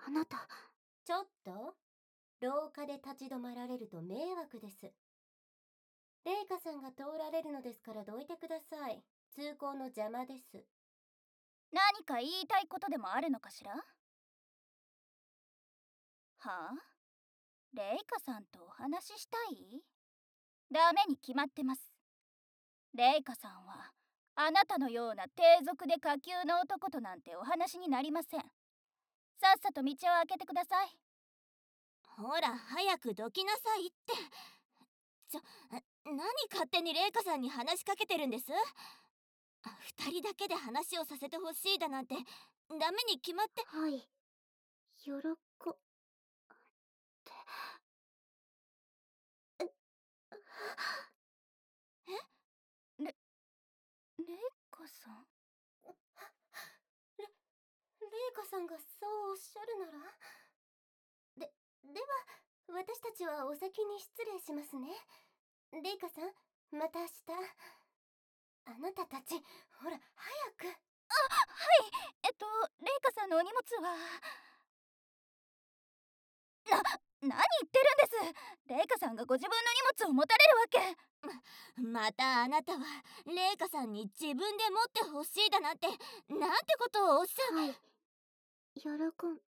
あなた。 ちょっと廊下で立ち止まられると迷惑です。レイカさんが通られるのですからどいてください。通行の邪魔です。 何か言いたいことでもあるのかしら？はあ？レイカさんとお話ししたい？ダメに決まってます。レイカさんはあなたのような低俗で下級の男となんてお話になりません。さっさと道を開けてください。 ほら早くどきなさいって。何勝手にレイカさんに話しかけてるんです？二人だけで話をさせてほしいだなんてダメに決まって。はい、喜ってレイカさん？ レイカさんがそうおっしゃるなら。では私たちはお先に失礼しますね。レイカさん、また明日。あなたたち、ほら早く。 はい、レイカさんのお荷物は。何言ってるんです。レイカさんがご自分の荷物を持たれるわけ。またあなたはレイカさんに自分で持ってほしいだなんて、なんてことをおっしゃる。はい、喜んで。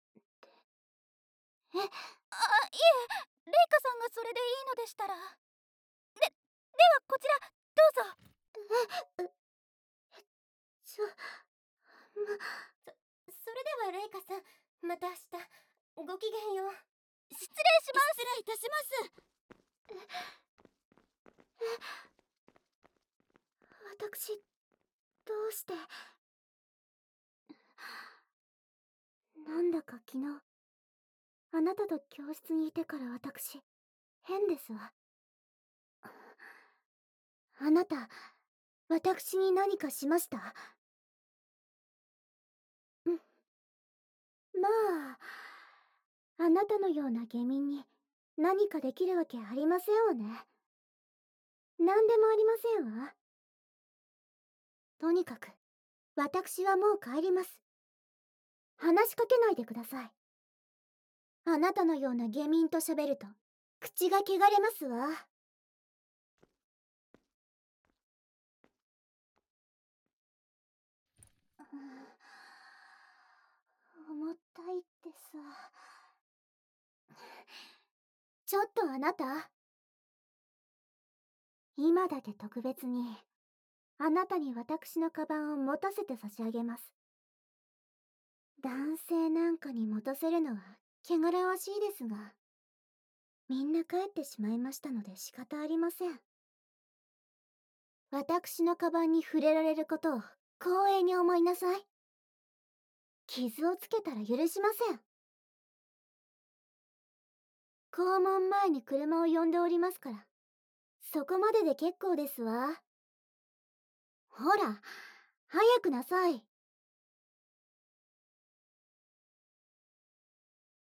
いえ、レイカさんがそれでいいのでしたら。ではこちらどうぞ。 それではレイカさん、また明日。ごきげんよう。 失礼します。 失礼いたします。私、どうして。なんだか昨日、あなたと教室にいてから私、変ですわ。あなた、私に何かしました？まあ、あなたのような下民に何かできるわけありませんわね。何でもありませんわ。とにかく、私はもう帰ります。話しかけないでください。あなたのような下民と喋ると、口が汚れますわ。重たいってさ。ちょっとあなた。今だけ特別に、あなたに私のカバンを持たせて差し上げます。男性なんかに持たせるのは汚らわしいですが、みんな帰ってしまいましたので仕方ありません。私のカバンに触れられることを光栄に思いなさい。傷をつけたら許しません。校門前に車を呼んでおりますから、そこまでで結構ですわ。ほら、早くなさい。